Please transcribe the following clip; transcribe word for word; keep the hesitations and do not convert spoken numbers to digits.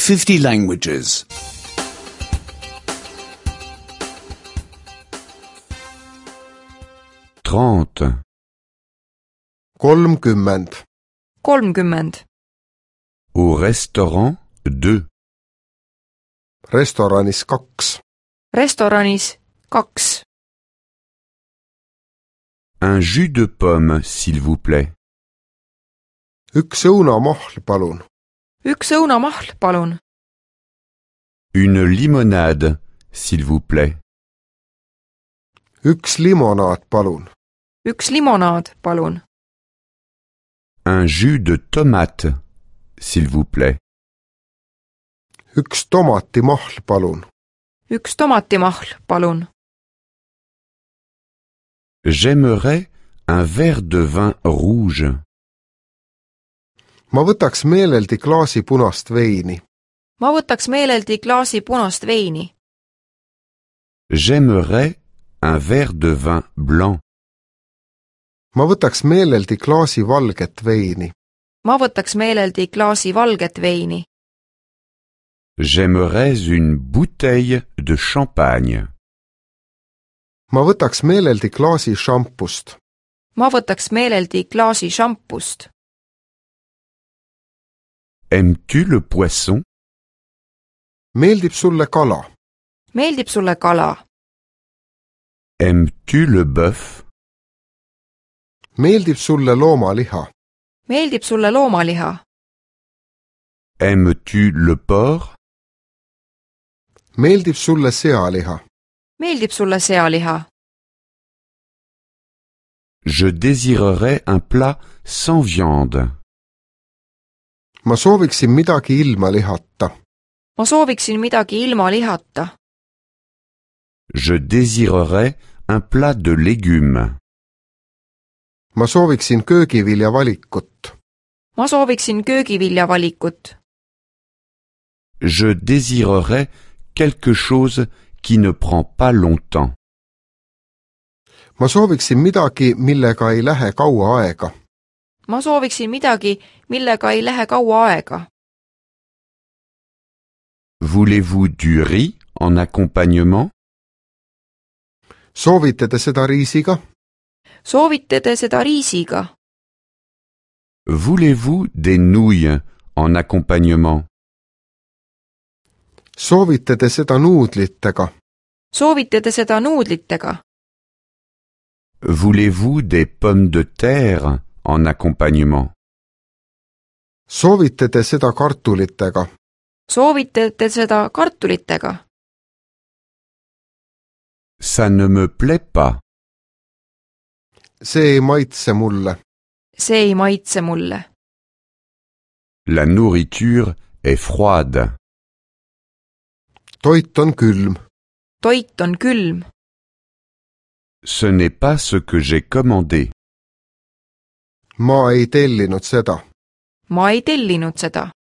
fifty languages. Trente. kolmkümmend. kolmkümmend. Au restaurant, deux. restoranis kaks. restoranis kaks. Un jus de pomme, s'il vous plaît. üks õunamahl, palun. üks õunamahl, palun. Une limonade, s'il vous plaît. üks limonaad, palun. üks limonaad, palun. Un jus de tomate, s'il vous plaît. üks tomatimahl, palun. üks tomatimahl, palun. J'aimerais un verre de vin rouge. ma võtaks meeleldi klaasi punast veini. ma võtaks meeleldi klaasi punast veini. J'aimerais un verre de vin blanc. ma võtaks meeleldi klaasi valget veini. ma võtaks meeleldi klaasi valget veini. J'aimerais une bouteille de champagne. ma võtaks meeleldi klaasi šampust. ma võtaks meeleldi klaasi šampust. Aimes-tu le poisson? meeldib sulle kala? meeldib sulle kala? Aimes-tu le bœuf? meeldib sulle loomaliha? meeldib sulle loomaliha? Aimes-tu le porc? meeldib sulle sealiha? meeldib sulle sealiha? Je désirerais un plat sans viande. ma sooviksin midagi ilma lihata. ma sooviksin midagi ilma lihata. Je désirerais un plat de légumes. ma sooviksin köögivilja valikut. ma sooviksin köögivilja valikut. Je désirerais quelque chose qui ne prend pas longtemps. ma sooviksin midagi, millega ei lähe kaua aega. ma sooviksin midagi, millega ei lähe kaua aega. Voulez-vous du riz en accompagnement? soovite te seda riisiga? soovite te seda riisiga? Voulez-vous des nouilles en accompagnement? soovite te seda nuudlitega? soovite te seda nuudlitega? Voulez-vous des pommes de terre en accompagnement? soovite te seda kartulitega? soovite te seda kartulitega? Ça ne me plaît pas. see ei maitse mulle. see ei maitse mulle. La nourriture est froide. toit on külm. toit on külm. Ce n'est pas ce que j'ai commandé. ma ei tellinud seda. ma ei tellinud seda.